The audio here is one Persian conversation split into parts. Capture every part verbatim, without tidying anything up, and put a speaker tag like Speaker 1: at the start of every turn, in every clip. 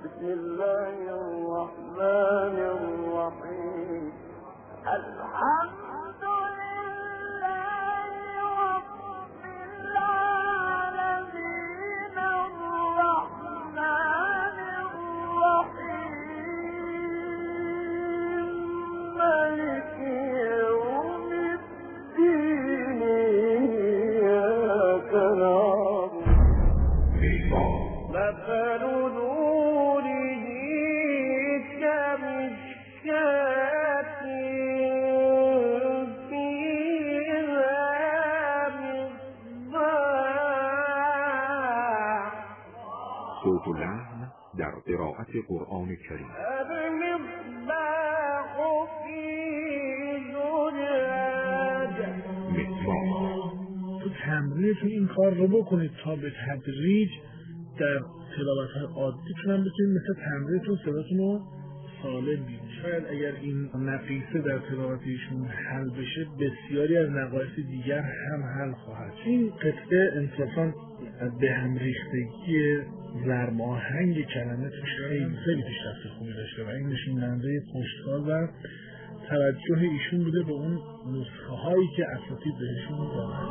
Speaker 1: بسم الله الرحمن الرحيم. الحمد لله رب العالمين الرحمن الرحيم مالك يوم الدين إياك نعبد مثل نوره كمشكاة فيها مصباح.
Speaker 2: صوت اللحن در قراءت قرآن کریم.
Speaker 1: المصباح في زجاجة.
Speaker 2: مصباح
Speaker 3: تو تمرینتون این کار رو بکنید تا به تدریج در تلاوت‌های عادیتون هم بتونید مثل تمرینتون صداتون رو سالم بید. شاید اگر این نقیصه در تلاوتیشون حل بشه بسیاری از نقایص دیگر هم حل خواهد. این قطعه انصافاً به هم ریختگی ضرب آهنگ کلمه توش خیلی خیلی پیشرفت خوبی داشته و این نشون دهنده پشتکار و توجه ایشون بوده به اون نسخه هایی که اساتید بهشون دادن.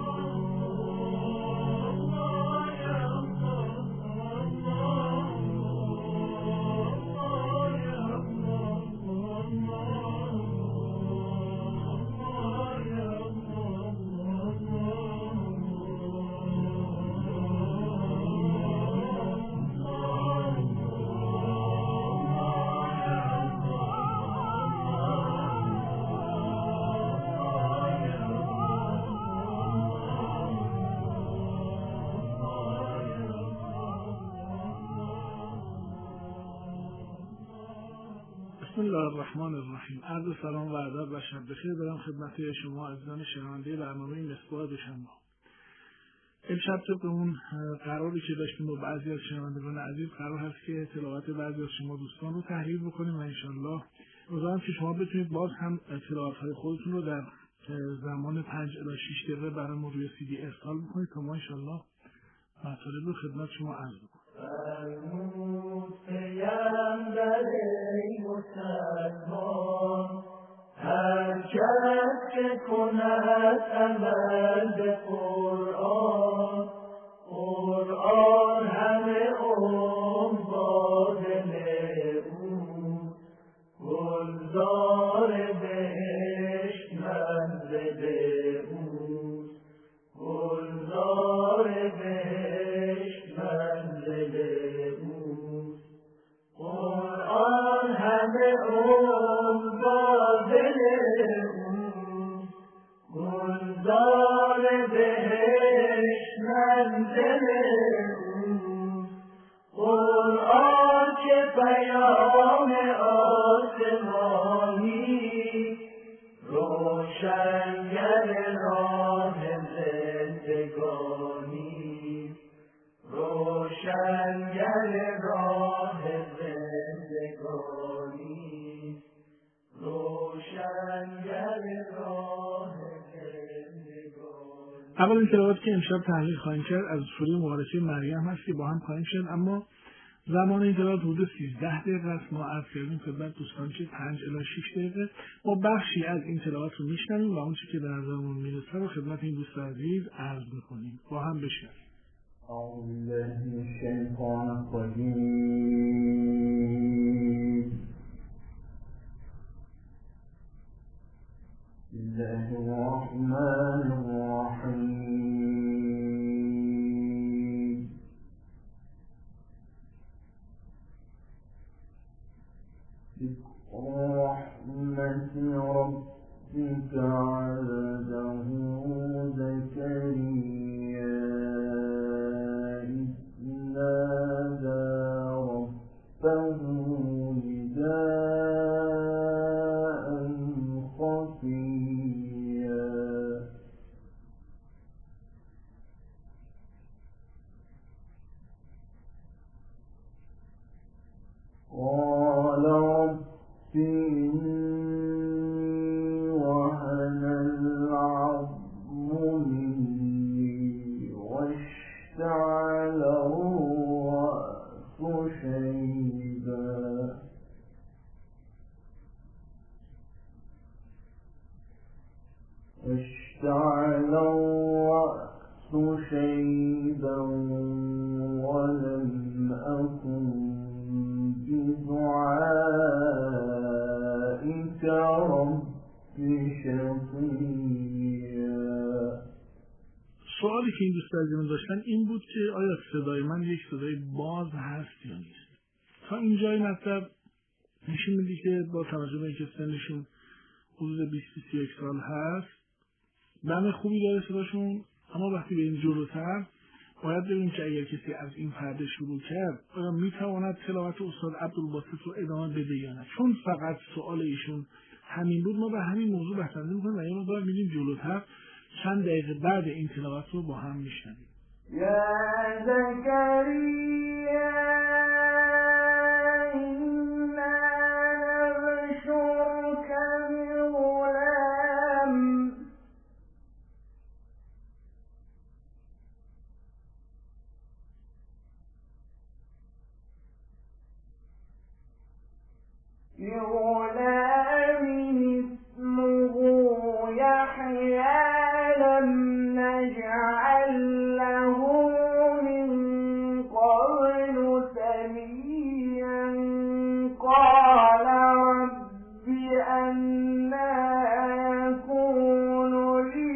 Speaker 3: بسم الله الرحمن الرحیم. عرض سلام و ادب و شب بخیر دارم خدمت شما عزیزان شنونده برنامه مصباح دوشنبه. امشب طبق اون قراری که داشتیم با بعضی از شنوندگان عزیز قرار هست که تلاوت بعضی از شما دوستان رو تحلیل بکنیم و انشالله امیدوارم که شما بتونید باز هم تلاوت‌های خودتون رو در زمان پنج الی شش دقیقه برامون روی سی دی ارسال بکنید تا ما انشالله مطالب رو خدمت شما عرض بکنیم.
Speaker 1: مسلمان هر کس که کند عمل به قرآن، قرآن همه عمر با دل او، گلزار بهشت منزل او، گلزار بهشت منزل او. قرآن همه عمر با دل او، گلزار بهشت منزل او. قرآن که پیام آسمانی، روشنگر راه زندگانی، روشنگر راه زندگانی، روشنگر راه زندگانی.
Speaker 3: اولین تلاوت که امشب تحلیل خواهیم کرد از سوره مبارکه مریم هست که با هم خواهیم شد، اما زمان این تلاوت حدود سیزده دقیقه است. ما عرض کردیم خدمت دوستان که پنج الی شش دقیقه ما بخشی از این تلاوت رو میشنویم و اون چیزی که به نظرمون میرسه رو خدمت این دوست عزیز عرض میکنیم. با هم بشنویم.
Speaker 1: أعوذ بالله من الشيطان الرجيم. بسم الله الرحمن الرحيم. ذكر رحمة ربك عبده زكريا نادى ربه نداء خفيا. قال رب إني وهن شيبا واشتعل الرأس شيبا ولم أكن بدعائك رب شقيا.
Speaker 3: سوالی که این دوست عزیزم داشتن این بود که آیا صدای من یک صدای باز هست یا نیست. تا اینجای مطلب نشون میده که با توجه به اینکه سنشون حدود بیست تا سی و یک سال هست دم خوبی داره صداشون، اما وقتی به این جلوتر باید ببینیم که اگر کسی از این پرده شروع کرد آیا میتواند تلاوت استاد عبدالباسط رو ادامه بده یا نه. چون فقط سوال ایشون همین بود ما به همین موضوع بحثنده میکنیم و یه مقدار میریم جلوتر چند دقیقه بعد این تلاوت رو با هم میشنویم.
Speaker 1: یا زکریا اینا نبشرک بغلام بغلام اسمه يحيى لم نجعل له من قبل سميا قال رب أنى يكون لي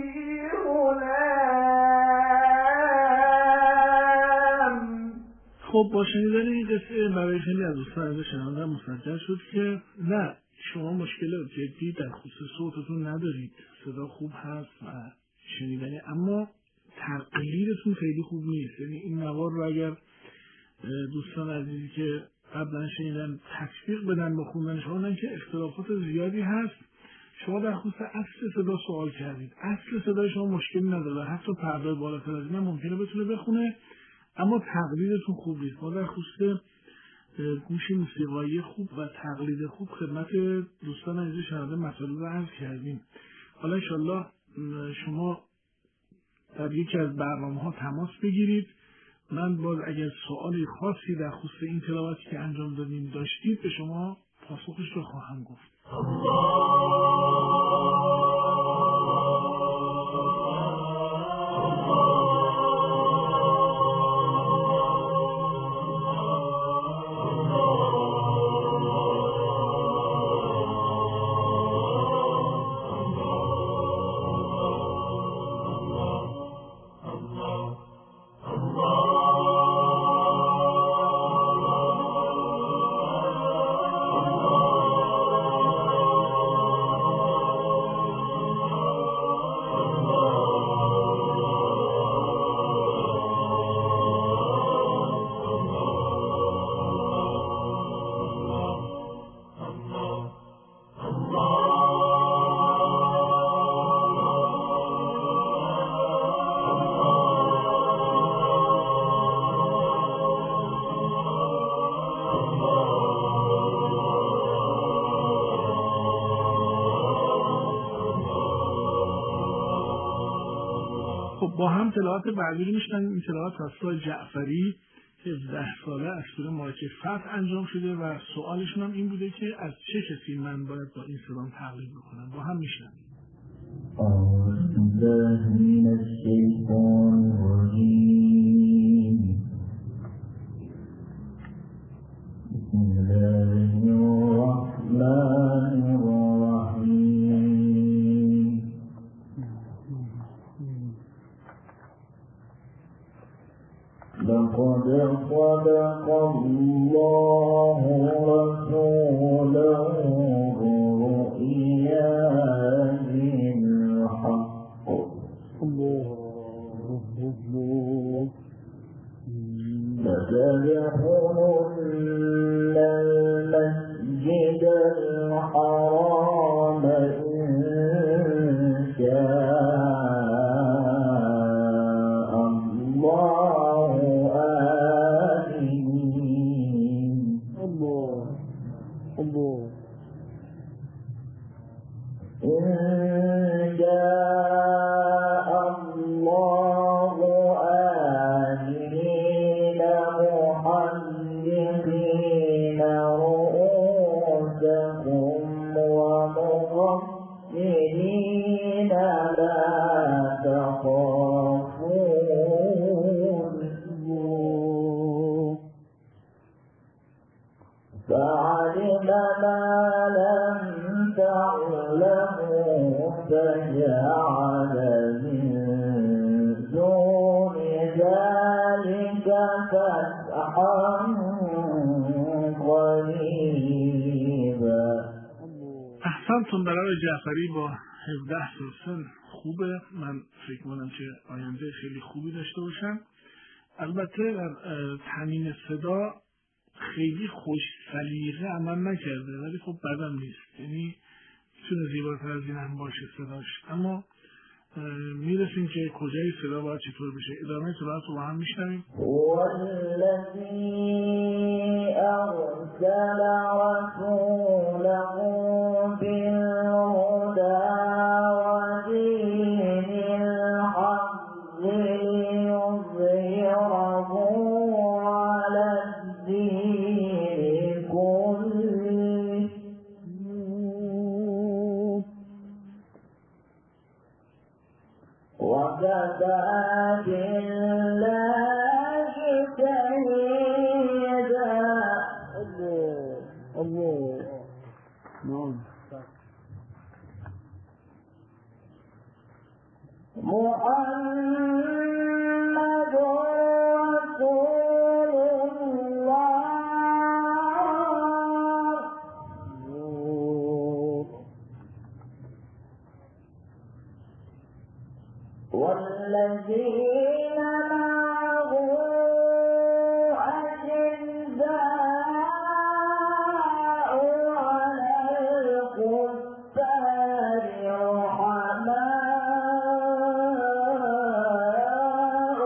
Speaker 1: غلام.
Speaker 3: خب با شنیدن این قصه برای خیلی از دوستان از شنونده مسجل شد که نه شما مشکل جدی در خصوص صوتتون ندارید، صدا خوب هست و شنیدنی، اما تقلیدتون خیلی خوب نیست. یعنی این نوار رو اگر دوستان عزیزی که قبلا شنیدن تطبیق بدن با خوندنش خوندن که اختلافات زیادی هست. شما در خصوص اصل صدا سوال کردید، اصل صدای شما مشکلی نداره، حتی پرده بالاتر از این ممکنه بتونه بخونه، اما تقلیدتون خوب نیست. ما در خصوص گوش موسیقایی خوب و تقلید خوب خدمت دوستان عزیز شنونده مطالب رو عرض کردیم. حالا انشالله شما در یکی از برنامه ها تماس بگیرید. من باز اگر سوالی خاصی در خصوص این تلاوتی که انجام دادیم داشتید به شما پاسخش رو خواهم گفت. با هم تلاوت بعدی رو میشنویم. این تلاوت توسط جعفری هفده ساله از سوره مایه فتح انجام شده و سوالشون هم این بوده که از چه کسی من باید با این سلام تقلید بکنم. با هم میشنویم.
Speaker 1: أعوذ بالله من الشيطان الرجيم بسم الله الرحمن الرحيم لقد صدق الله رسوله الرؤيا بالحق لتدخلن المسجد الحرام إن شاء الله آمين فعلم ما لم تعلموا فجعل من دون ذلك فتحا قريبا.
Speaker 3: احسنتون. برای جعفری با هفده سال سن خوبه. من فکر کنم که آینده خیلی خوبی داشته باشم. البته در تامین صدا خیلی خوش سلیقه عمل نکرده، ولی خب بدم نیست، یعنی میتونه زیباتر از این هم باشه صداش. اما میرسیم که کجای صدا باید چطور بشه. ادامه صدا رو با هم میشنویم.
Speaker 1: والذی ارسل رسوله بالهدى ودین الحق لیظهره علی الدین كله وكفى بالله شهيدا. الله الله نعم. محمد رسول الله والذين معه أشداء على الكفار رحماء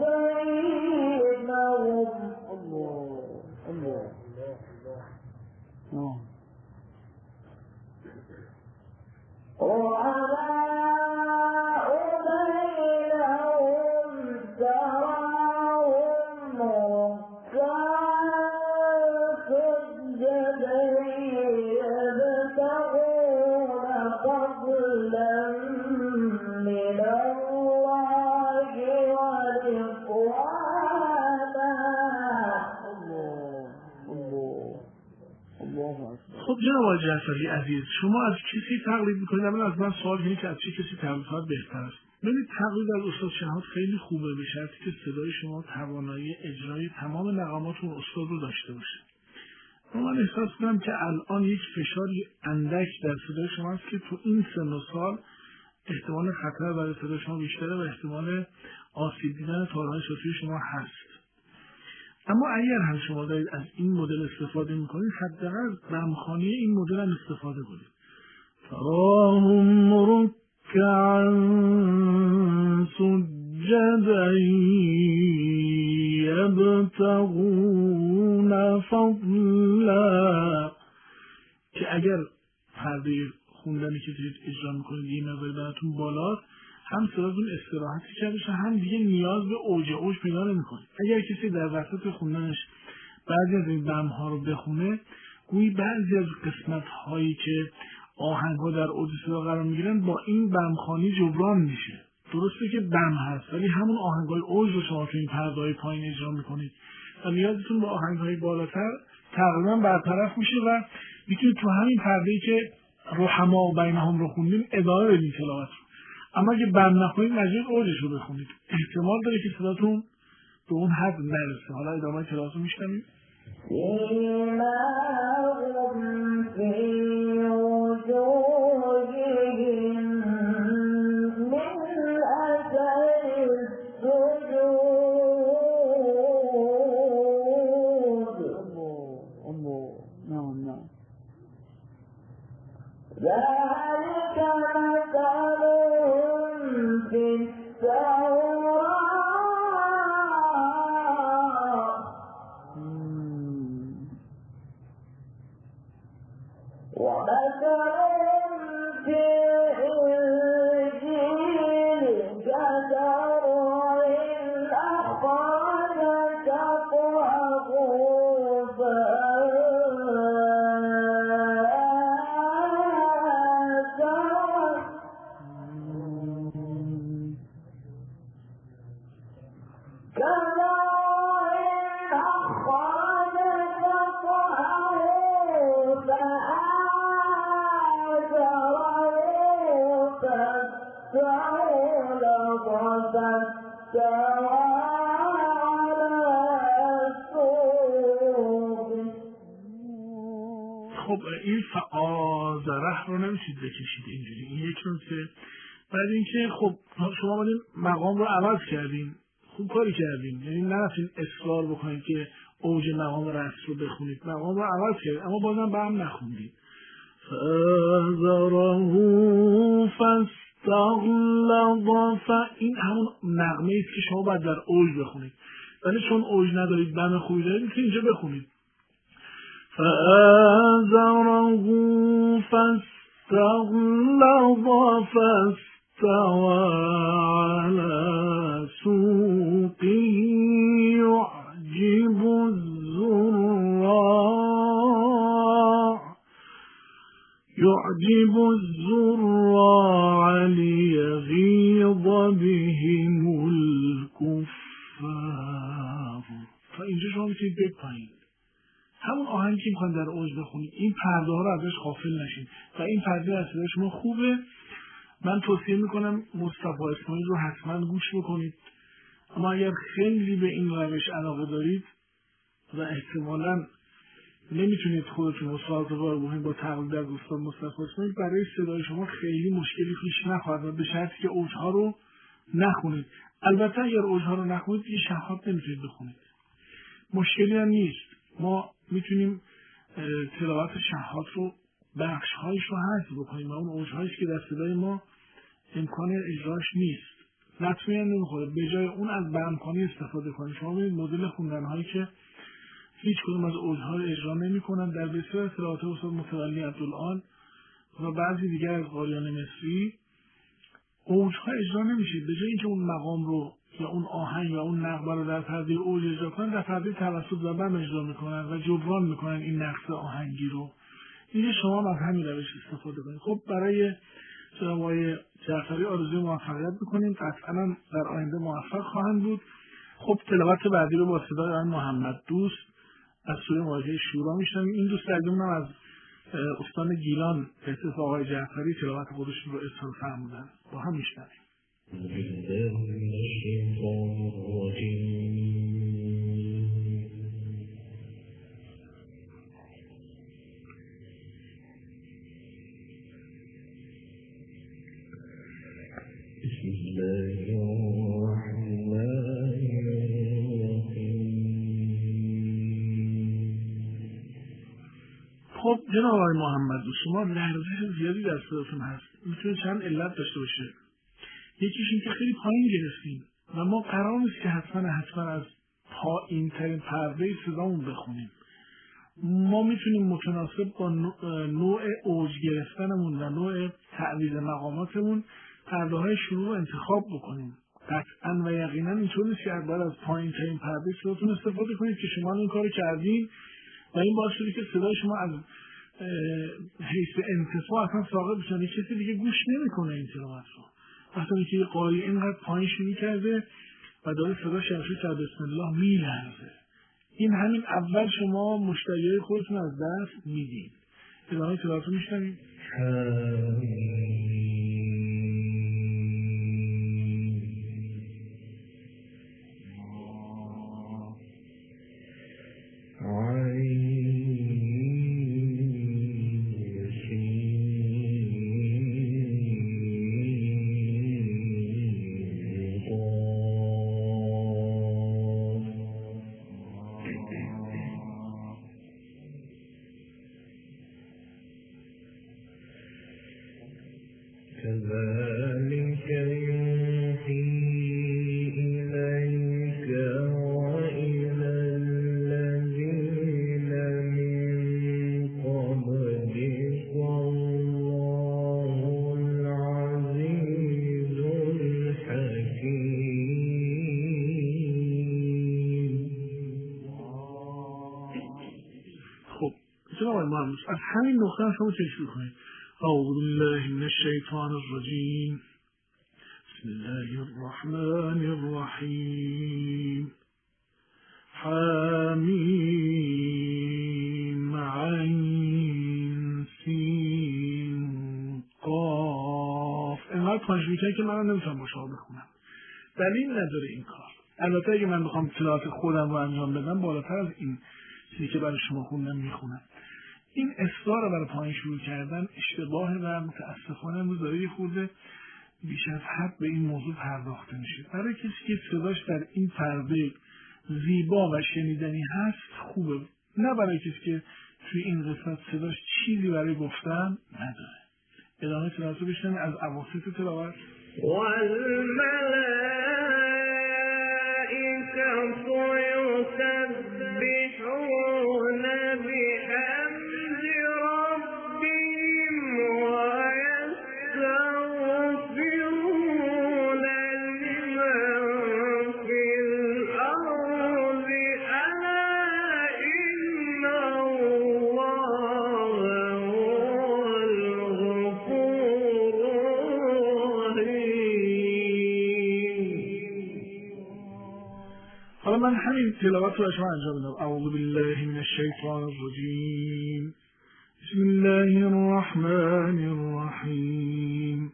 Speaker 1: بينهم. الله الله الله.
Speaker 3: خب جناب آقای جعفری عزیز، شما از کسی تقلید میکنید؟ اما از من سوال اینه که از چه کسی تقلید کنید بهتر است؟ ببینید، تقلید از استاد شهاب خیلی خوبه به شرطی که صدای شما توانایی اجرای تمام مقامات اون استاد رو داشته باشه. اما من احساس کنم که الان یک فشاری اندک در صدای شما است که تو این سن و سال احتمال خطر برای صدای شما بیشتره و احتمال آسیب دیدن تارهای صوتی شما هست. اما اگر هم شما دارید از این مدل استفاده میکنید، حداقل بمخانی این مدل هم استفاده کنید. تراهم رکعا سجدا یبتغون فضلا، که اگر پرده خوندنی که دارید اجرا میکنید یه مقدار براتون بالاست، هم صداتون استراحتی کرده شه، هم دیگه نیاز به اوج اوج پیدا نمی‌کنید. اگر کسی در وسط خوندنش بعضی از این بم‌ها رو بخونه، گویی بعضی از قسمت‌هایی که آهنگ‌ها در اوج صدا قرار می‌گیرن با این بمخوانی جبران میشه. درسته که بم هست، ولی همون آهنگ‌های اوج رو شما تو این پرده‌های پایین اجرا می‌کنید و نیازتون به آهنگ‌های بالاتر تقریباً برطرف میشه و میتونید تو همین پرده‌ای که رحما بینهم رو خوندیم ادامه بدید تلاوت. اما اگه بم نخونید مجبور اوجش رو بخونید، احتمال داره که صداتون به اون حد نرسه. حالا ادامه تلاوت رو میشنوید.
Speaker 1: ذلك مثلهم في التوراة ومثلهم في الإنجيل كزرع أخرج شطأه كزرع أخرج شطأه
Speaker 3: خب این فآزره رو نمیشید بکشید اینجوری. این یک نکته. بعد اینکه خب شما آمدین مقام رو عوض کردین، خوب کاری کردین، یعنی نرفتین اصرار بکنید که اوج مقام رأس رو بخونید، مقام رو عوض کردین اما بازم به هم نخوندید. فآزره فاستغلظ، این همون نغمه است که شما باید در اوج بخونید، ولی چون اوج ندارید، بم خوبی دارید، میتونید اینجا بخونید. فآزره فاستغلظ فاستوى على سوقه يعجب الزراع يعجب الزراع ليغيظ بهم الكفار. تا اینجا شما میتونید بپایید همون آهنگی که میخواین در اوج بخونید، این پرده ها رو ازش غافل نشید و این پرده از صدای شما خوبه. من توصیه میکنم مصطفی اسماعیل رو حتما گوش بکنید، اما اگر خیلی به این روش علاقه دارید و احتمالاً نمیتونید خودتون مصاحبه بکنید با تقلید از استاد مصطفی اسماعیل، برای صدای شما خیلی مشکلی پیش نخواهد و به شرطی که اوجها رو نخونید. البته اگر اوجها رو نخونید یه شهاب نمیتونید بخونید، مشکلی هم نیست، ما میتونیم تلاوت شهاب رو بخش‌هایش رو حذف بکنیم و اون اوج‌هایش که در صدای ما امکان اجراش نیست، لطمه هم نمیخوره، به جای اون از بمخانی استفاده کنیم. شما ببینید مدل خوندن‌هایی که هیچ کدوم از اوج‌ها رو اجرا نمی‌کنن در بسیار از تلاوات استاد متولی عبدالعال و بعضی دیگر از قاریان مصری اوج‌ها اجرا نمیشه. به جای اینکه اون مقام رو یا اون آهنگ یا اون نغمه رو در پرده اوج اجرا کنن، در پرده توسط و بم اجرا میکنن و جبران میکنن این نقص آهنگی رو. اینجا شما از همین روش استفاده کنید. خب برای جناب آقای جعفری آرزوی موفقیت میکنیم، قطعا در آینده موفق خواهند بود. خب تلاوت بعدی رو با صدای آقای محمد دوست از سوره مواجهه شورا میشنویم. این دوست عزیزمون از استان گیلان به احتساب آقای جعفری تلاوت خودشون رو ارسال فرمودن، با هم میشنویم.
Speaker 1: بسم الله الرحمن
Speaker 3: خب جناب آقای محمد شما لرزش زیادی در صداتون هست، میتونه چند علت داشته باشه. یکیش این که خیلی پایین گرفتیم و ما قرار نیست که حتما حتما از پایین ترین پرده صدامون بخونیم. ما میتونیم متناسب با نوع اوج گرفتنمون و نوع تعویض مقاماتمون پرده های شروع رو انتخاب بکنیم. قطعا و یقینا اینطور نیست که اول از پایین ترین پرده صداتون استفاده کنید که شما این کارو کردین و این باعث شده که صدای شما از حیث انتصاب اصلا ساقط بشه، کسی دیگه گوش نمیکنه این تلاوت رو. وقتی که یه قاری اینقدر پایین شروع کرده و داره صدا شرفی تا بسم الله میلرزه، این همین اول شما مشتریای خودتون از دست میدین. ادامه تلاوت رو میشنوید.
Speaker 1: كذلك يوحي إليك وإلى الذين من قبلك والله العزيز الحكيم.
Speaker 3: خب جناب آقای محمد از همین نقطه هم شما چه شروع کنید. أعوذ بالله من الشيطان الرجيم بسم الله الرحمن الرحيم حميم عين سين قاف. اینقدر پنج میکنه که من نمیتونم با شما بخونم. دلیل نداره این کار. البته اگه من بخوام تلاوت خودم رو انجام بدم بالاتر از این چیزی که برای شما خوندم میخونم. این اصرار رو برای پایین شروع کردن اشتباه و متاسفانه امروز داره یه خورده بیش از حد به این موضوع پرداخته میشه. برای کسی که صداش در این پرده زیبا و شنیدنی هست خوبه، نه برای کسی که توی این قسمت صداش چیزی برای گفتن نداره. ادامه تلاوت بشنوید از اواسط تلاوت.
Speaker 1: والملائكة يسبحون بحمد ربهم ويستغفرون لمن في الأرض ألا إن الله هو الغفور
Speaker 3: حالا من همین تلاوت رو شما انجام بدم. اعوذ بالله من الشیطان الرجیم. بسم الله الرحمن الرحیم.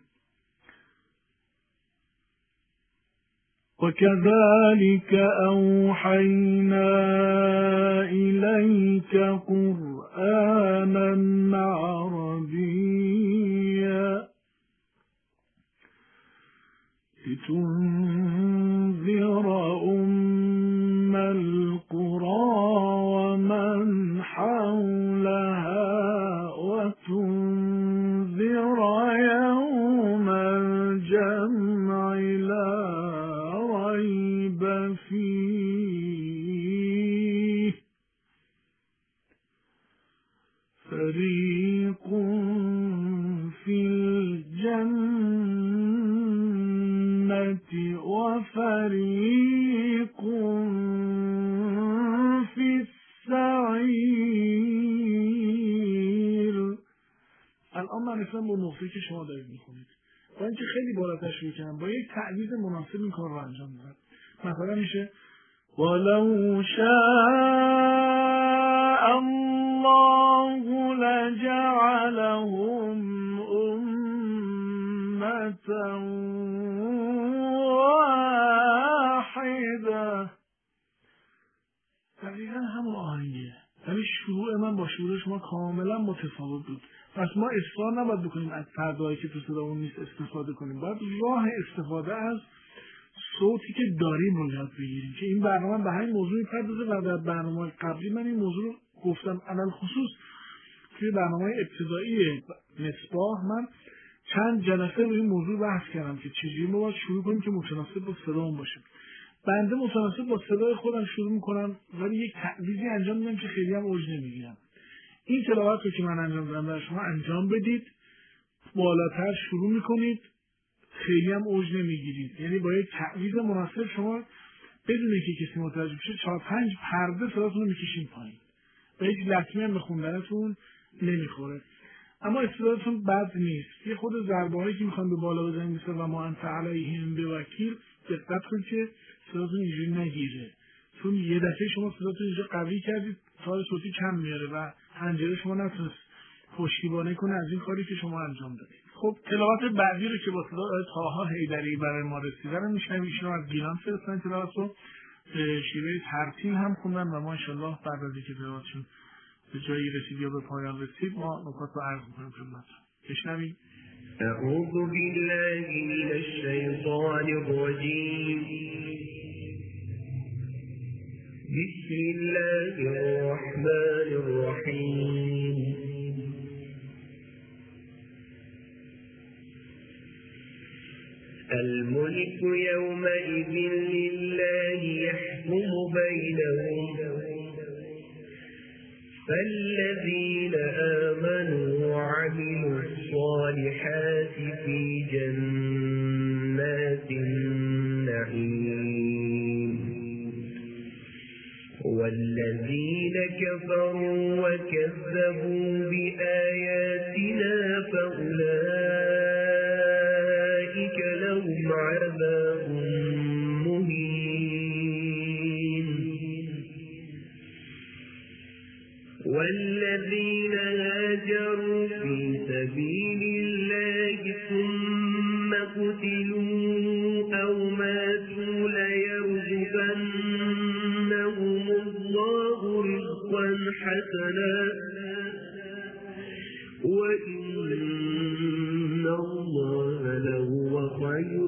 Speaker 3: وكذلك أوحينا إليك قرآنا عربيا لتنذر أم القرى ومن حولها وتنذر يوم الجمع لا ريب فيه فريق في الجنة وفريق في السعير. الان من رسیدم به نقطه‌ای که شما دارید میخونید. با اینکه خیلی بالاتر شروع کردم با یک تعویض مناسب این کار رو انجام دادم. مثلا میشه ولو شاء الله لجعلهم أمة واحدة. دقیقا همون آهنگه، ولی شروع من با شروع شما کاملا متفاوت بود. پس ما اصرار نباید بکنیم از پرده‌ای که تو صدامون نیست استفاده کنیم، باید راه استفاده از صوتی که داریم رو یاد بگیریم که این برنامه به همین موضوع می‌پردازه و در برنامه‌های قبلی من این موضوع رو گفتم. علل خصوص توی برنامه ابتدایی مصباح من چند جلسه روی این موضوع بحث کردم که چجوری ما باید شروع کنیم که متناسب با صدامون باشه. بنده متناسب با صدای خودم شروع میکنم ولی یک تعویضی انجام میدم که خیلی هم اوج نمیگیرم. این تلاوت رو که من انجام دادم برای شما انجام بدید، بالاتر شروع میکنید، خیلی هم اوج نمیگیرید. یعنی با یک تعویض مناسب شما بدون اینکه کسی متوجه بشه چهار پنج پرده صداتون رو میکشین پایین و هیچ لطمه هم به خوندنتون نمیخوره. اما استعدادتون بد نیست. یه خود ضربه هایی که میخوان به بالا بزنید مثل و ما انت علیهم بوکیل، دقت کنید که صداتون اینجوری نگیره، چون یه دفعه شما صداتون اینجا قوی کردید تار صوتی کم میاره و حنجره شما نتونست پشتیبانی کنه از این کاری که شما انجام دادید. خب تلاوت بعدی رو که با صدای طاها حیدری برای ما رسیدن میشنویم. ایشون از گیلان فرستادن تلاوت رو به شیوه ترتیل هم خوندن و ما انشالله بعد از اینکه تلاوتشون به جایی رسید یا به پایان رسید ما نکات رو عرض می‌کنیم خدمتتون. بشنویم.
Speaker 1: أعوذ بالله من الشيطان الرجيم. بسم الله الرحمن الرحيم. الملك يومئذ لله يحكم بينهم فالذين آمنوا وعملوا الصالحات في جنات النعيم والذين كفروا وكذبوا بآياتنا فأولئك لهم عذاب مهين والذين هاجروا في سبيل الله ثم قتلوا أو ماتوا حسنا وإن الله لهو خير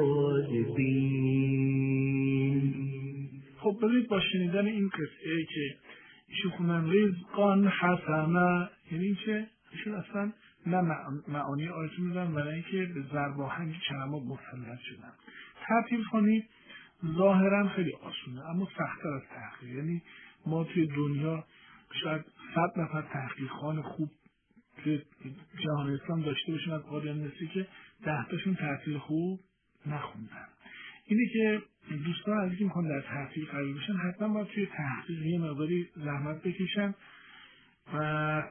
Speaker 1: الرازقین.
Speaker 3: خب بذارید با شنیدن این قصه که ایشون خوندن رزقان حسنا، یعنی این که ایشون اصلا نه معانی آیتون میدن و نه اینکه به ضرب آهنگ کلمات مسلط شدن. ترتیل خوانی ظاهرا خیلی آسونه اما سخت‌تر از تحقیق. یعنی ما توی دنیا شاید صد نفر تحقیق خوان خوب توی جهان اسلام داشته باشیم از قادیان مصری که ده تاشون ترتیل خوب نخوندن. اینه که دوستان از اینکه میخوان در تحقیق قرار بشن حتما باید توی تحقیق یه مقداری زحمت بکشن و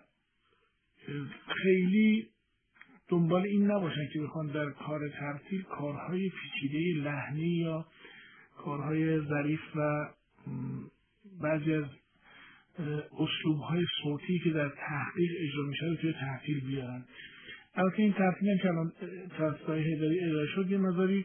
Speaker 3: خیلی دنبال این نباشن که بخوان در کار ترتیل کارهای پیچیده لحنی یا کارهای ظریف و بعضی از اسلوب‌های صوتی که در تحقیق اجرا میشه رو توی ترتیل بیارن. البته این ترتیل هم که الان توسط هیدری ارائه شد یه مقداری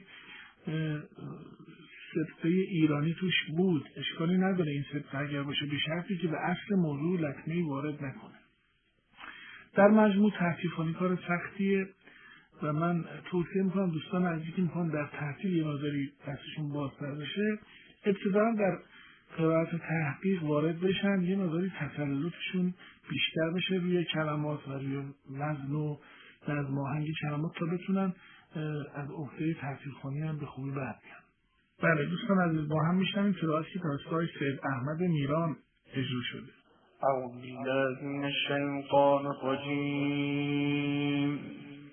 Speaker 3: صدقه ایرانی توش بود، اشکالی نداره این صدقه اگر باشه، به شرطی که به اصل موضوع لطمه‌ای وارد نکنه. در مجموع ترتیل خوانی کار سختیه و من توصیه میکنم دوستان عزیزی که میخوان در ترتیل یه مقداری دستشون بازتر بشه ابتدا در قرائت تحقیق وارد بشن، یه مقداری تسلطشون بیشتر بشه روی کلمات و روی وزن و نظم و آهنگ کلمات تا بتونن از عهده ترتیل خوانی هم به خوبی بر بیان. بله دوستان عزیز با هم میشنویم قرائتی که توسط سید احمد میران اجرا شده.
Speaker 4: اعوذ بالله من الشیطان الرجیم.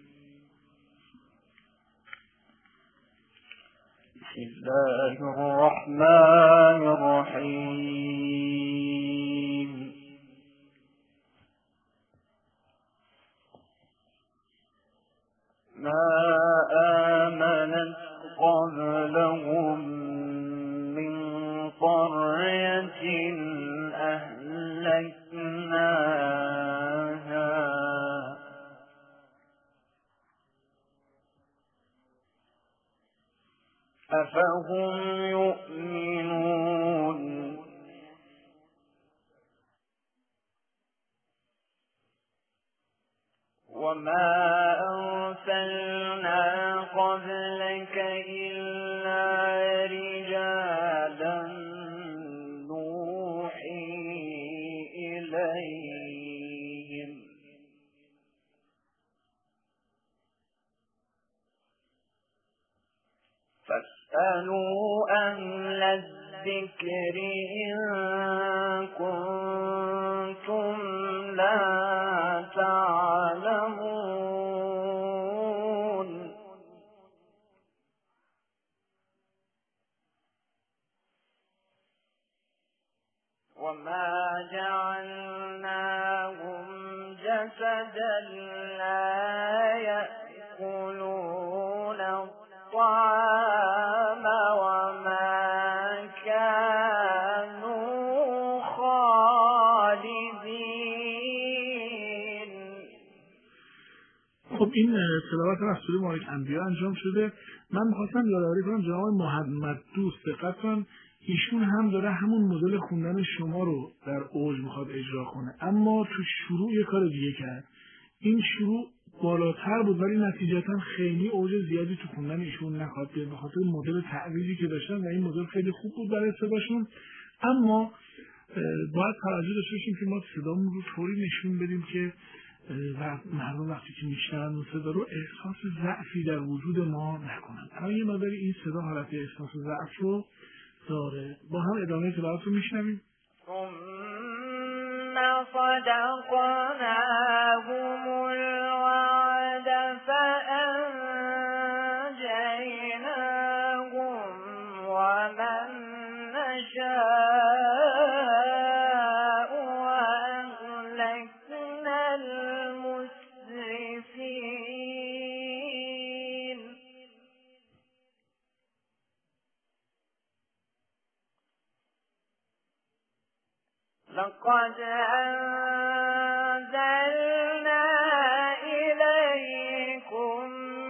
Speaker 4: بسم الله الرحمن الرحیم. ما آمنت قبلهم من قرية أهلكناها أفهم يؤمنون وما أرسلنا قبلك إلا رجالا نوحي إليهم فاسألوا أهل الذكر إن كنتم لا تعلمون وما جعلناهم جسدا لا يأكلون الطعام وما كانوا خالدين.
Speaker 3: خب این تلاوت رسول مالک انبیا انجام شده. من میخواستم یادآوری کنم جناب محمد دوست دقت کن، ایشون هم داره همون مدل خوندن شما رو در اوج میخواد اجرا کنه اما تو شروع یه کار دیگه کرد. این شروع بالاتر بود ولی نتیجتا خیلی اوج زیادی تو خوندن ایشون نخواد بیاد به خاطر مدل تعویضی که داشتن و این مدل خیلی خوب بود برای صداشون. اما باید توجه داشته باشیم که ما صدامون رو طوری نشون بدیم که مردم وقتی که میشنون اون صدا رو احساس ضعفی در وجود ما نکنن. الان یه مقداری این صدا حالت احساس ضعف رو داره. با هم ادامه تلاوت رو میشنویم.
Speaker 4: ثم صدقناهم الوعد فأنجيناهم ومن نشاء وأهلكنا المسرفين. لقد أنزلنا إليكم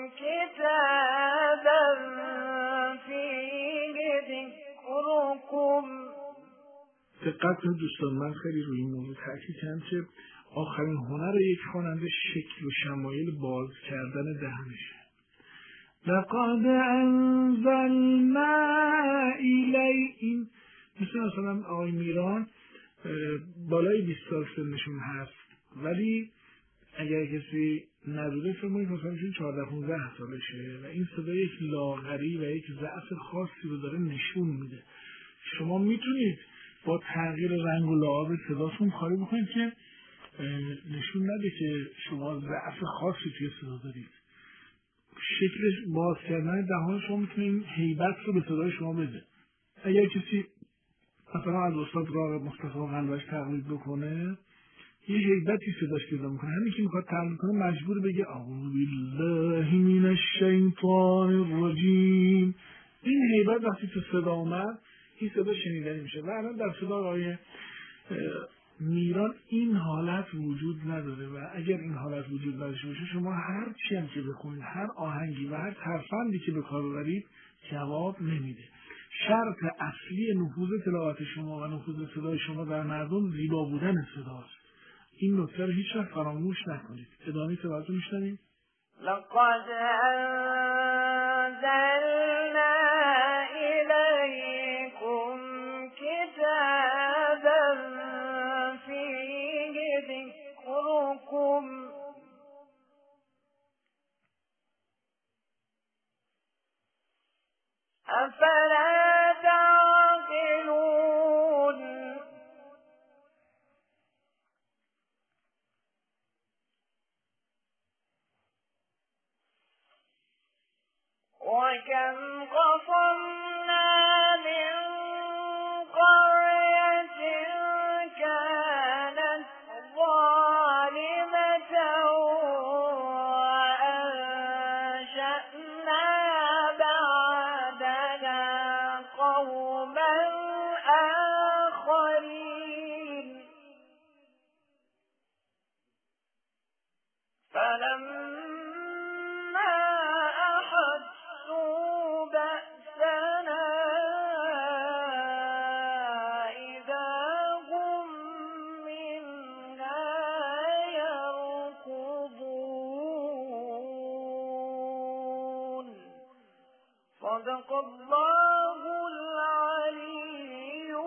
Speaker 4: كتابا فيه ذكركم.
Speaker 3: دقت کنید دوستان، من خیلی روی این موضوع تاکید کردم که آخرین هنر یک خواننده شکل و شمایل باز کردن دهنشه. لقد انزلنا الی، این مثل مثلا آقای میران بالای بیست سال سنشون هست، ولی اگر کسی ندوده فرمایید مثلا چون چهارده پانزده سالشه و این صدا یک لاغری و یک ضعف خاصی رو داره نشون میده. شما میتونید با تغییر رنگ و لعاب صداتون کاری بکنید که نشون نده که شما ضعف خاصی توی صدا دارید. شکلش باز کردن دهان شما میتونه این هیبت رو به صدای شما بده. اگر کسی مثلا از استاد راغب مصطفی قلبش تقلید بکنه، یه هیبتی صداش پیدا میکنه. همین که میخواد تقلید کنه مجبور بگه اعوذ بالله من الشیطان الرجیم. این هیبت وقتی تو صدا اومد، این صدا شنیدنی میشه. و الان در صدا آقای میران این حالت وجود نداره و اگر این حالت وجود نداشته باشه، شما هر چی هم که بخونید، هر آهنگی و هر ترفندی که به کار ببرید جواب نمیده. شرط اصلی نفوذ تلاوت شما و نفوذ صدای شما در مردم زیبا بودن صداست. این نکته رو هیچ وقت فراموش نکنید. ادامه تلاوت رو میشنوید.
Speaker 4: لقد انزلنا الیکم کتابا فیه ذکرکم افلا تعقلون وكم قصمنا من قرية كانت ظالمة وأنشأنا بعدها قوما آخرين فلما أحسوا بأسنا إذا هم منها يركضون صدق الله العلي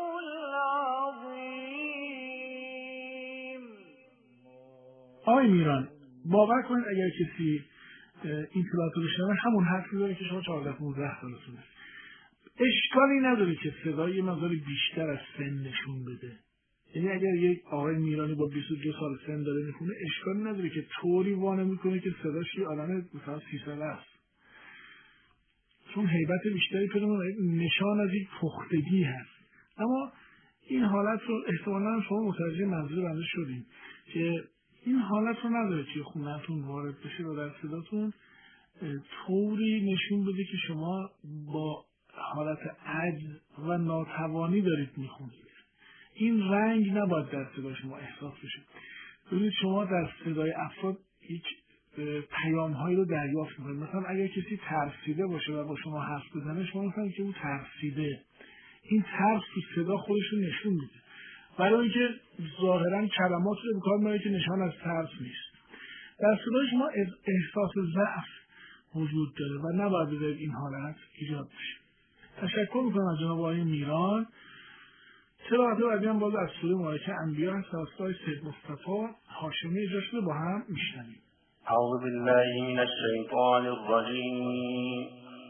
Speaker 4: العظيم.
Speaker 3: آقای میران، باور کنید اگر کسی این تلاوت رو بشنوه همون حرفی داره که شما چهارده پانزده سالتونه. اشکالی نداره که صدای یه مقدار بیشتر از سن نشون بده. یعنی اگر یک آقای میرانی با بیست و دو سال سن داره میخونه، اشکالی نداره که طوری وانه میکنه که صداش یه آدم مثلا سی ساله است، چون هیبت بیشتری پیدا میکنه، نشان از یک پختگی هست. اما این حالت رو احتمالاً شما متوجه منظور بنده شدین که این حالت رو نداره که خونه‌تون وارد بشه و در صداتون طوری نشون بده که شما با حالت عجز و ناتوانی دارید میخونید. این رنگ نباید در صدای شما احساس بشه. ببینید شما در صدای افراد یک پیام هایی رو دریافت میکنید. مثلا اگر کسی ترسیده باشه و با شما حرف بزنه، شما میفهمید که او ترسیده. این ترس تو صدا خودش رو نشون میده، برای اینکه ظاهرا کلمات رو به کار میبره که نشان از ترس نیست. در صدای شما احساس ضعف وجود داره و نباید بذارید این حالت ایجاد بشه. تشکر میکنم از جناب آقای میران. تلاوت بعدی هم باز از سوره مبارکه انبیاء هست، توسط سید مصطفی هاشمی اجرا شده، با هم میشنویم.
Speaker 5: اعوذ بالله من الشیطان الرجیم.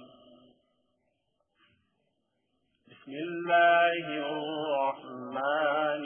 Speaker 5: بسم الله الرحمن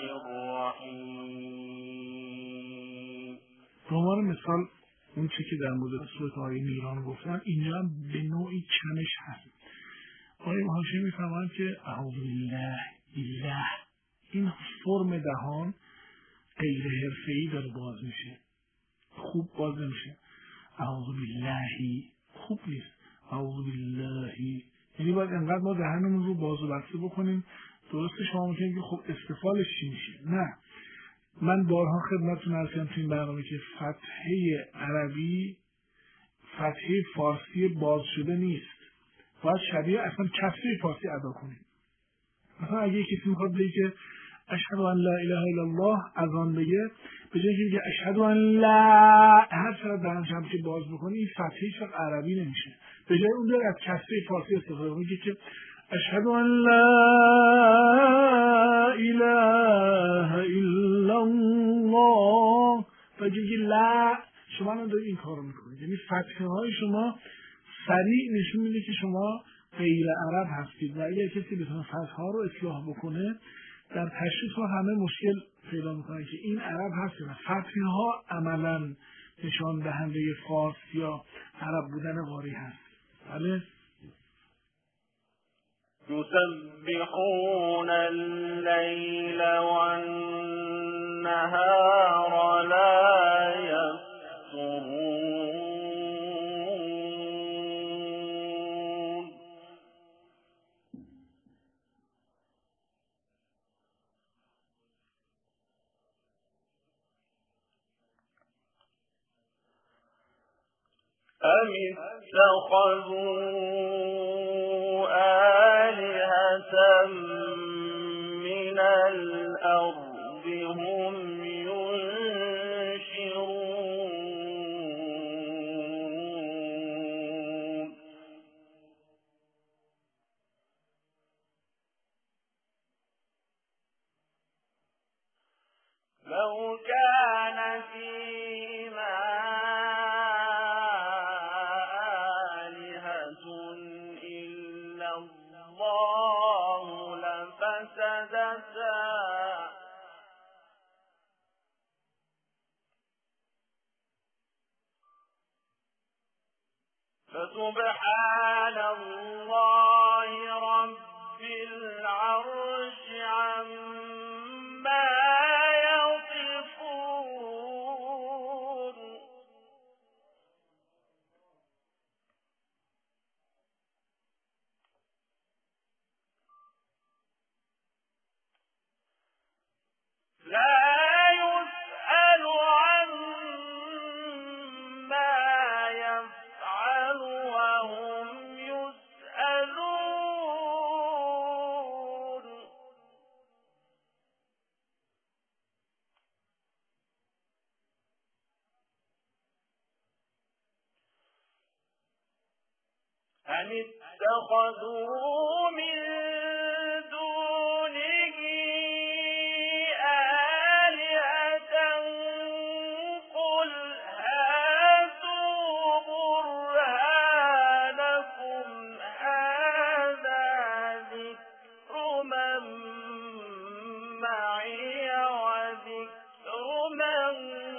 Speaker 5: الرحیم.
Speaker 3: به عنوان مثال اون چی که در مورد سوره آقای میران گفتن، اینجا هم به نوعی کمش هست. آقای هاشمی میفهمند که اعوذ بالله بالله، این فرم دهان غیر حرفه‌ای داره باز میشه، خوب باز نمیشه. اعوذ بالله خوب نیست. اعوذ بالله یعنی باید انقدر ما دهنمون رو باز و بسته بکنیم. درسته شما میگید که خب استفالش چی میشه؟ نه، من بارها خدمتتون عرض کردم تو این برنامه که فتحه عربی فتحه فارسی باز شده نیست، باید شبیه اصلا کسره فارسی ادا کنیم. مثلا اگه کسی میخواد بگه که اشهد ان لا اله الا الله از آن بگه، به جای اینکه اشهد ان لا هر چقدر دهنش هم که باز بکنی این فتحه هیچ وقت عربی نمیشه. به جای اون داره از کسره فارسی استفاده میگه که اشهد ان لا اله الا الله. و دیگه لا شما الان دارید این کارو میکنید، یعنی فتحه های شما سریع نشون میده که شما غیر عرب هستید و اگر کسی بتونه فتحه ها رو اصلاح بکنه در تشخیص ها همه مشکل پیدا میکنه که این عرب هست و فتحه ها عملا نشان دهنده فارس یا عرب بودن قاری هست. بله.
Speaker 5: يسبحون الليل والنهار لا يفترون. أم اتخذوا من الأرض هم ينشرون. لو كان فيما آلهة إلا الله لفسدتا فسبحان الله رب العرش عما يصفون. لا يسأل عما يفعل وهم يسألون. أم اتخذوا من دونه آلهة قل هاتوا برهانكم هذا ذكر من معي وذكر من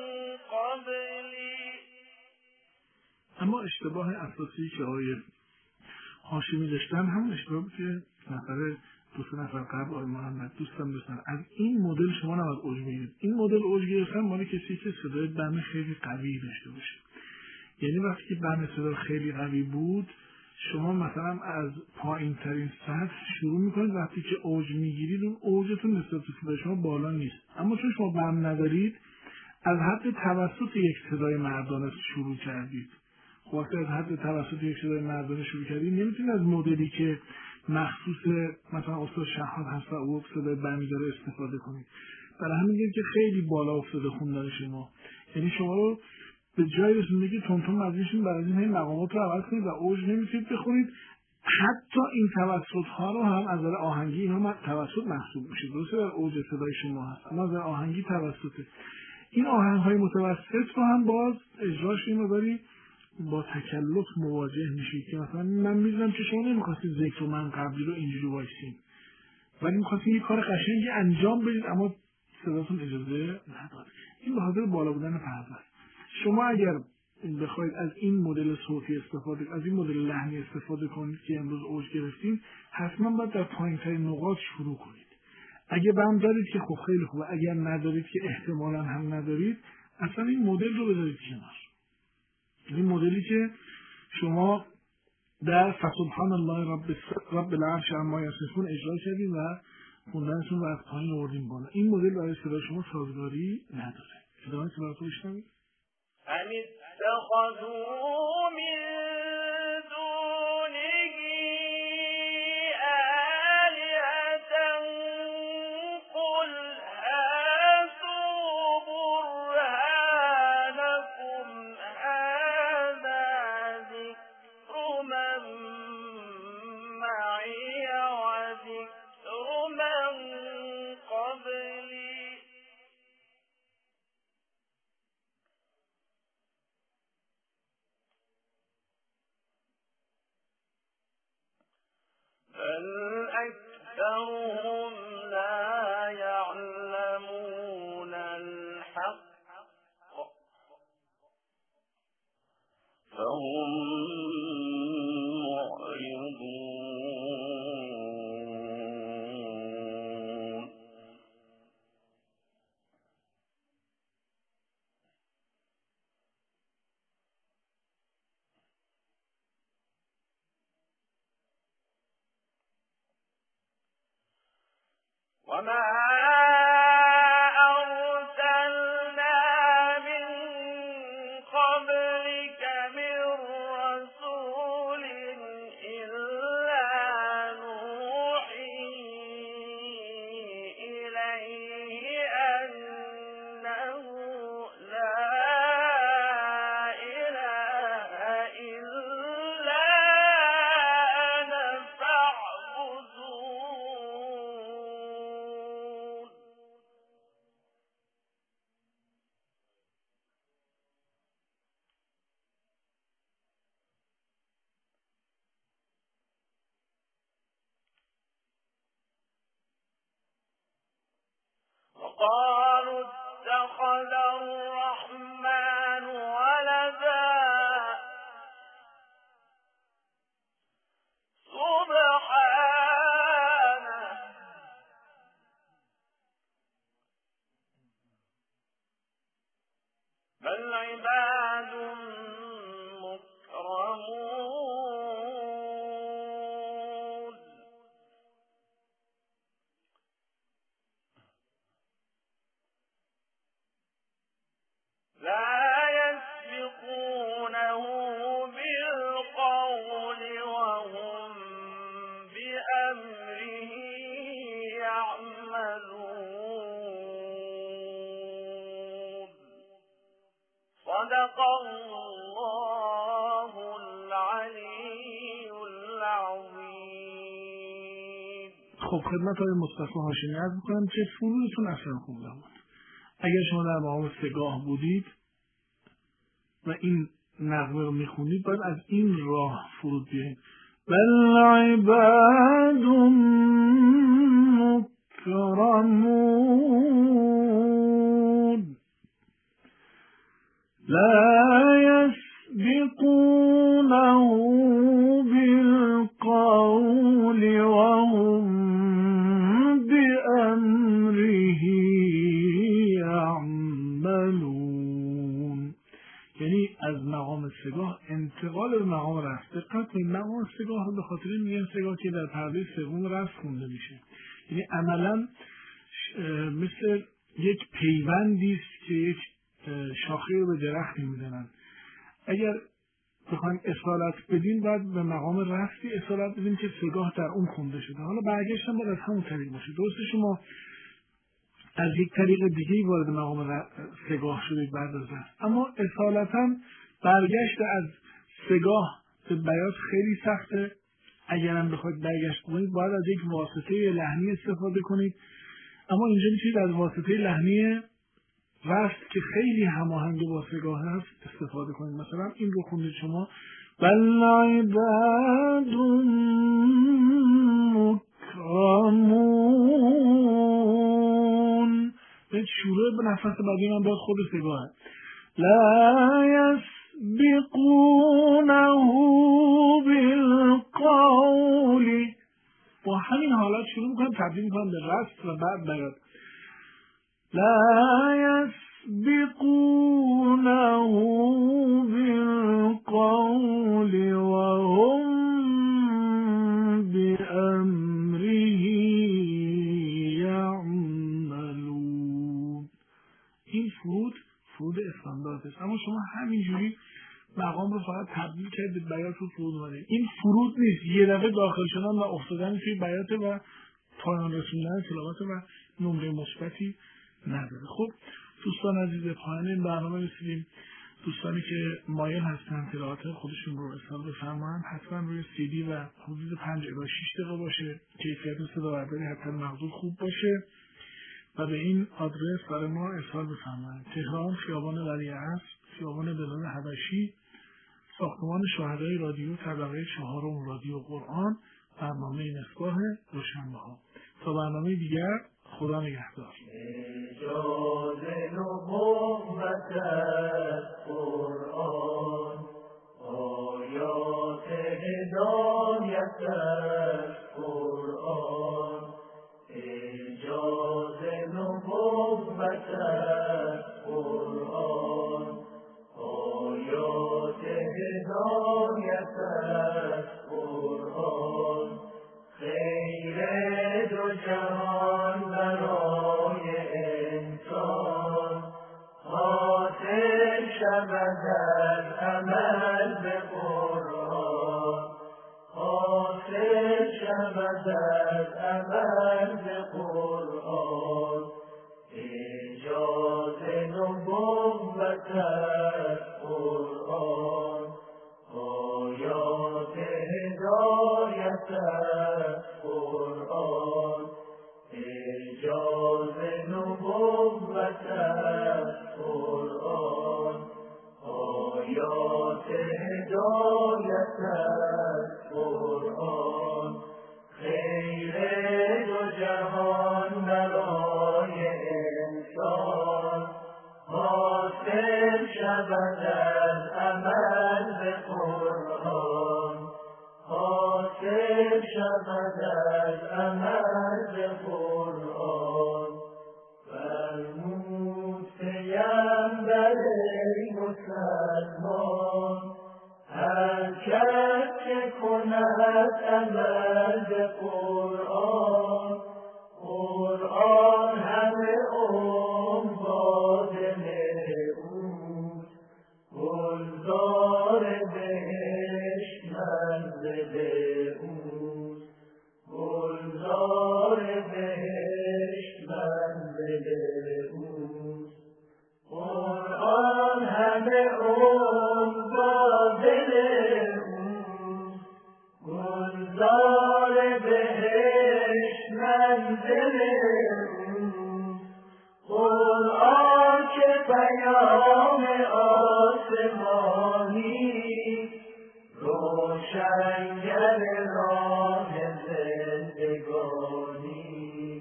Speaker 5: قبلي.
Speaker 3: اما اشتباه اساسی که آقای هاشمی داشتن همون اشتباهی که نفر دو سه نفر قبل آقای محمد دوستم داشتن. از این مدل شما نباید اوج بگیرید. این مدل اوج گرفتن مال کسی که صدای بم خیلی قوی داشته باشه. یعنی وقتی که بم صدا خیلی قوی بود شما مثلا از پایین ترین سطح شروع میکنید، وقتی که اوج میگیرید اون اوجتون نسبت به صدای شما بالا نیست. اما چون شما بم ندارید از حد توسط یک صدای مردانه شروع کردید. وقتی از حد توسط یک صدای مردانه شروع کردید نمیتونید از مدلی که مخصوص مثلا استاد شهاب هست و او صدای بمی داره استفاده کنید. برای همین میگم که خیلی بالا افتاده خوندن شما، یعنی شما رو به جای رسونده که تون تون مزیشون برای این مقامات رو عوض کنید و اوج نمیتونید بخونید. حتی این توسط ها رو هم از نظر آهنگی اینا توسط محسوب میشه، درسته در اوج صدای شما هست، اما از نظر آهنگی توسطه. این آهنگ های متوسط رو هم باز اجراش این رو داری با تکلف مواجه میشید که مثلا من میدونم که شما نمیخواستید ذکر من قبلی رو اینجوری وایسین ولی میخواستید یه کار قشنگی انجام بدید اما صداتون اجازه نداره. این به خاطر بالا بودن پرده است. شما اگر بخواید از این مدل صوتی استفاده از این مدل لحنی استفاده کنید که امروز اوج گرفتین، حتما باید در پایین‌ترین نقاط شروع کنید. اگه بم دارید که خب خیلی خوبه، اگر ندارید که احتمالاً هم ندارید اصلا این مدل رو بذارید کنار. این مدلی که شما در فسبحان الله رب رب العرش عما یصفون اجرا کردید و خوندنتون رو از پایین آوردین بالا، این مدل برای صدای شما سازگاری نداره. ادامه صداتون بشنوید.
Speaker 5: أم اتخذوا من دونه آلهة قل بل أكثرهم لا يعلمون الحق فهم معرضون. وما أرسلنا من قبلك من رسول إلا نوحي إليه أنه لا إله إلا أنا فاعبدون. وقالوا اتخذ الرحمن ولدا سبحانه بل عباد مكرمون لا يسبقونه بالقول وهم بأمره يعملون. صدق الله العلي العظيم.
Speaker 3: خب خدمت های مصطفی هاشمی عرض میکنم که فرودتون اصلا خوب نبود. اگر شما در مقام سگاه بودید و این نغمه رو میخونید باید از این راه فرود بیایید. بل عباد مکرمون لا يسبقونه بالقول وهم بأمره يعملون. یعنی از مقام سگاه انتقال به مقام رفت. دقت کنید، مقام سگاه رو به خاطر میگن سگاه که در پرده سوم رفت خونده میشه. یعنی عملا مثل یک پیوندی است که یک شاخه رو به درخت میزنن. اگر بخوایم اصالت بدیم باید به مقام رفتی اصالت بدیم که سگاه در اون خونده شده. حالا برگشتن باید از همون طریق باشه. درسته شما از یک طریق دیگه وارد مقام سگاه شدید بعد از رفت، اما اصالتا برگشت از سگاه به بیات خیلی سخته. اگرم بخواید برگشت کنید باید از یک واسطه لحنی استفاده کنید، اما اینجا میتونید از واسطه لحنی رفت که خیلی هماهنگ با سگاه هست استفاده کنید. مثلا این رو خوندید شما بل عباد مکرمون، به شروع به نفس بعدی من باید خود سگاه لا یسبقونه بالقول، با همین حالت شروع میکنم تبدیل میکنم به رفت و بعد بیاد لا يسبقونه بالقول وهم بأمره يعملون. این فرود فرود استاندارد است، اما شما همینجوری مقام رو فقط تبدیل کردید بیات رو فرود اومده. این فرود نیست، یه دفعه داخل شدن و افتادن توی بیات و پایان رسوندن تلاوت و نمره مثبتی نداره. خب دوستان عزیز، پایان این برنامه رسیدیم. دوستانی که مایل هستن تلاوت خودشون رو ارسال بفرمایند، حتما روی سی دی و حدود پنج الی شش دقیقه باشه، کیفیت صدا برداری حتما مقبول خوب باشه و به این آدرس برای ما ارسال بفرمایند: تهران، خیابان ولیعصر، خیابان بلال حبشی، ساختمان شهدای رادیو، طبقه چهارم رادیو قرآن برنامه نصفگاه دوشنبه ها. تا برنامه دیگر خدا نگهدار.
Speaker 1: اجازه نبوت از قرآن، آیات هدایت از قرآن، اجازه نبوت از قرآن، آیات هدایت از قرآن، خیر دو جهان برای انسان، حاصل شود از عمل به قرآن، حاصل شود از عمل به قرآن، اجازه نبوت از قرآن، آیات هدایت از قرآن، اجازه نبوت از قرآن، آیات هدایت از قرآن، خیر دو جهان برای انسان، حاصل شود از عمل به قرآن، حاصل شود از عمل به قرآن. فرمود پیامبر مسلمان، هر کس که کند عمل به قرآن، قرآن همه عمر با دل اوست، گلزار بهشت منزل اوست، گلزار بهشت منزل اوست، قرآن همه عمر با دل اوست، گلزار بهشت منزل اوست، قرآن که پیام آسمانی، روشنگر راه زندگانی،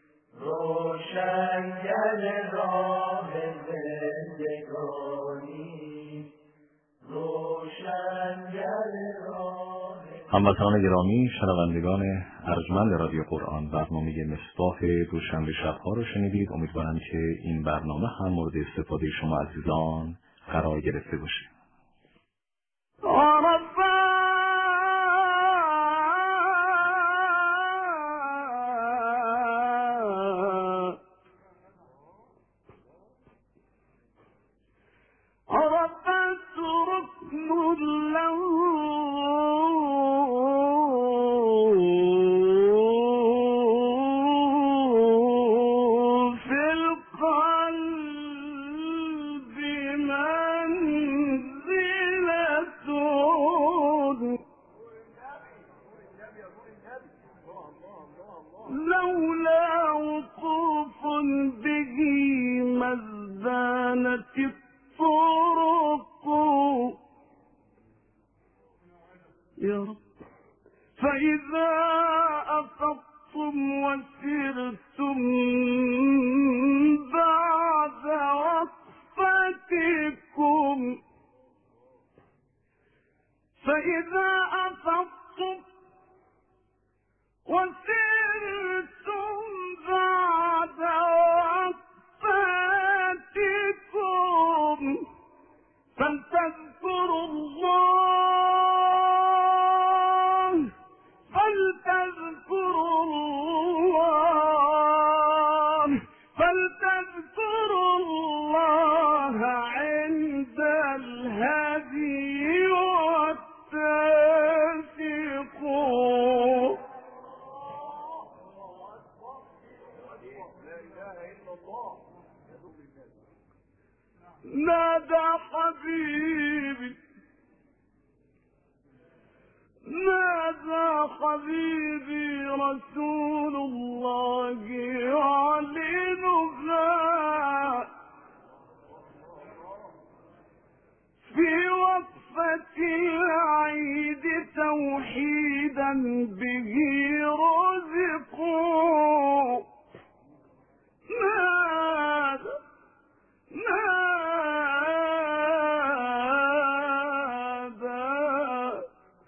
Speaker 1: روشنگر راه زندگانی، روشنگر راه.
Speaker 6: هموطنان گرامی، شنوندگان ارجمند رادیو قرآن، برنامه مصباح دوشنبه شب‌ها رو شنیدید. امیدوارم که این برنامه هم مورد استفاده شما عزیزان قرار گرفته باشه.
Speaker 7: لولا وقوف به مزدانت الطرق يا رب، فإذا أفضتم وسرتم بعد وقفتكم، فإذا أفضتم وسرتم بعد وقفتكم فلتذكروا الله، فلتذكروا الله، فلتذكروا الله عند الهدي والتفقوا. نادى حبيبي، نادى حبيبي رسول الله يعلنها في وقفة العيد العيد توحيدا به رزقوا ماذا ماذا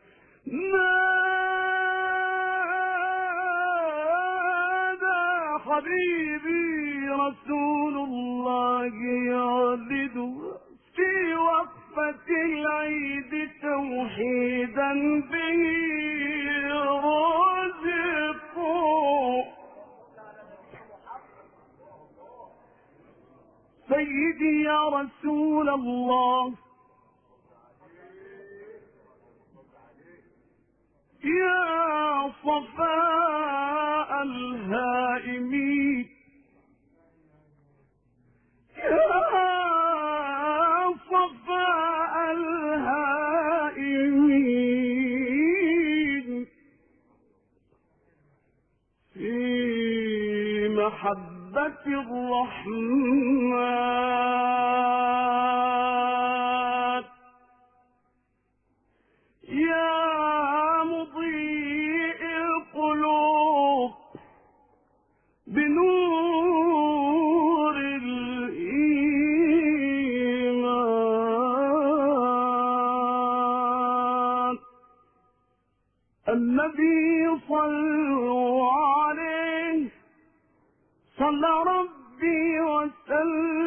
Speaker 7: ماذا حبيبي رسول الله يولد في وقفة العيد توحيدا به رزقوا سيدي يا رسول الله يا صفاء الهائمين يا صفاء الهائمين في محبة الرحمن يا مضيء القلوب بنور الإيمان النبي صلوا عليه صلى ربي وسلم